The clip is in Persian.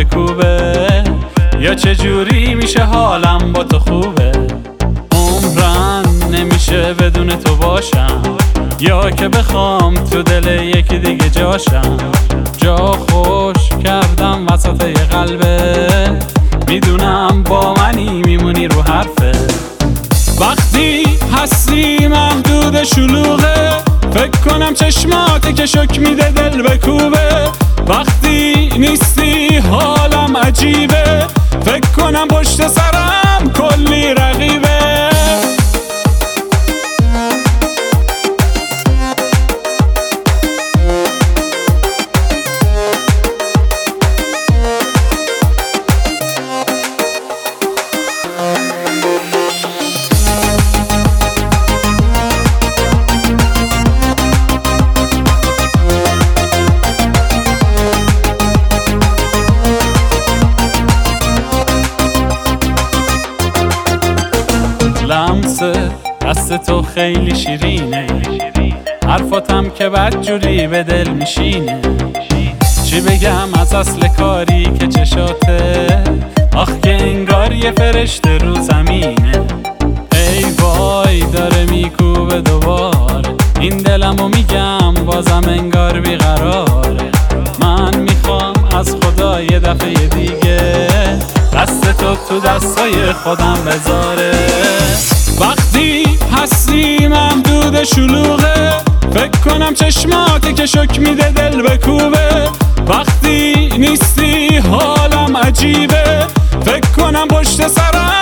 بکوبه، یا چجوری میشه حالم با تو خوبه. عمرن نمیشه بدون تو باشم، یا که بخوام تو دل یکی دیگه جاشم. جا خوش کردم وسط یه قلبه، میدونم با منی میمونی رو حرفه. وقتی هستی محدود شلوغه، فکر کنم چشماتی که شک میده دل بکوبه. وقتی نیستی حالم عجیبه، فکر کنم پشت سرم کلی رقیبه. لمس دست تو خیلی شیرینه، حرفاتم که بدجوری به دل میشینه. چی بگم از اصل کاری که چشاته، آخ که انگار یه فرشته رو زمینه. ای وای داره میکوبه دوباره، این دلمو میگم بازم انگار بیقراره. من میخوام از خدا یه دفعه دیگه دست تو دستای خودم بذاره. وقتی هستی محدود شلوغه، فکر کنم چشماتی که شک میده دل بکوبه. وقتی نیستی حالم عجیبه، فکر کنم پشت سرم